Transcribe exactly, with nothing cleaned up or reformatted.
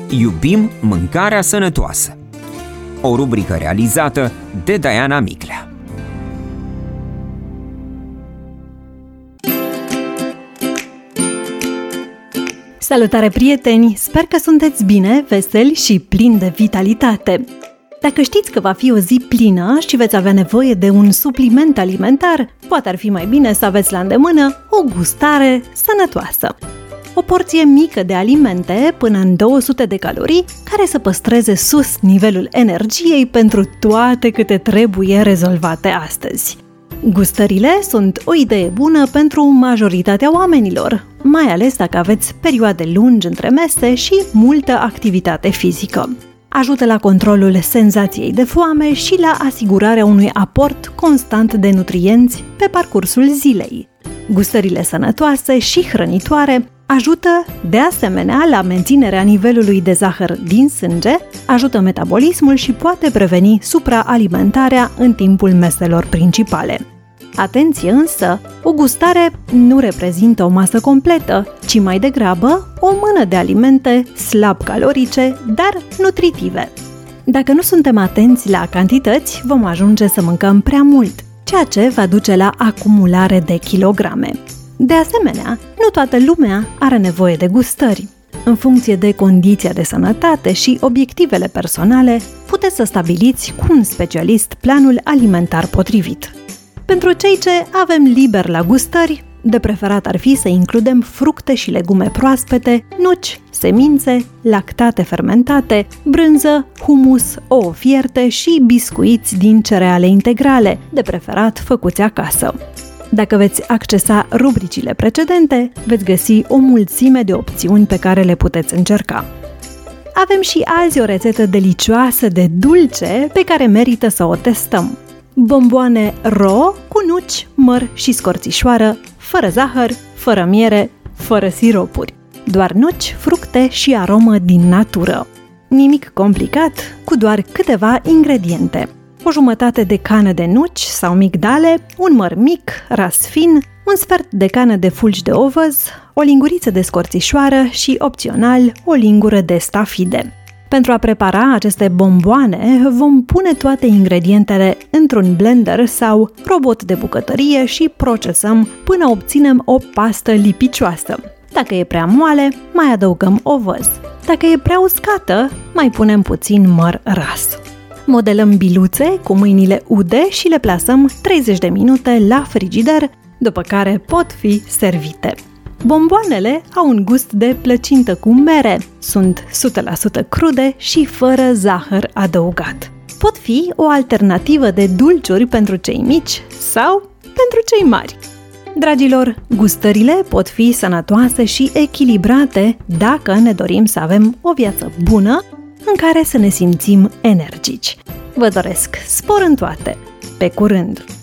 Iubim mâncarea sănătoasă. O rubrică realizată de Diana Miclea. Salutare, prieteni! Sper că sunteți bine, veseli și plini de vitalitate. Dacă știți că va fi o zi plină și veți avea nevoie de un supliment alimentar, poate ar fi mai bine să aveți la îndemână o gustare sănătoasă. O porție mică de alimente, până în două sute de calorii, care să păstreze sus nivelul energiei pentru toate câte trebuie rezolvate astăzi. Gustările sunt o idee bună pentru majoritatea oamenilor, mai ales dacă aveți perioade lungi între mese și multă activitate fizică. Ajută la controlul senzației de foame și la asigurarea unui aport constant de nutrienți pe parcursul zilei. Gustările sănătoase și hrănitoare ajută, de asemenea, la menținerea nivelului de zahăr din sânge, ajută metabolismul și poate preveni supraalimentarea în timpul meselor principale. Atenție însă, o gustare nu reprezintă o masă completă, ci mai degrabă o mână de alimente slab calorice, dar nutritive. Dacă nu suntem atenți la cantități, vom ajunge să mâncăm prea mult, ceea ce va duce la acumulare de kilograme. De asemenea, nu toată lumea are nevoie de gustări. În funcție de condiția de sănătate și obiectivele personale, puteți să stabiliți cu un specialist planul alimentar potrivit. Pentru cei ce avem liber la gustări, de preferat ar fi să includem fructe și legume proaspete, nuci, semințe, lactate fermentate, brânză, humus, ouă fierte și biscuiți din cereale integrale, de preferat făcuți acasă. Dacă veți accesa rubricile precedente, veți găsi o mulțime de opțiuni pe care le puteți încerca. Avem și azi o rețetă delicioasă de dulce pe care merită să o testăm. Bomboane ro cu nuci, măr și scorțișoară, fără zahăr, fără miere, fără siropuri. Doar nuci, fructe și aromă din natură. Nimic complicat, cu doar câteva ingrediente. O jumătate de cană de nuci sau migdale, un măr mic, ras fin, un sfert de cană de fulgi de ovăz, o linguriță de scorțișoară și, opțional, o lingură de stafide. Pentru a prepara aceste bomboane, vom pune toate ingredientele într-un blender sau robot de bucătărie și procesăm până obținem o pastă lipicioasă. Dacă e prea moale, mai adăugăm ovăz. Dacă e prea uscată, mai punem puțin măr ras. Modelăm biluțe cu mâinile ude și le plasăm treizeci de minute la frigider, după care pot fi servite. Bomboanele au un gust de plăcintă cu mere, sunt o sută la sută crude și fără zahăr adăugat. Pot fi o alternativă de dulciuri pentru cei mici sau pentru cei mari. Dragilor, gustările pot fi sănătoase și echilibrate dacă ne dorim să avem o viață bună în care să ne simțim energici. Vă doresc spor în toate! Pe curând!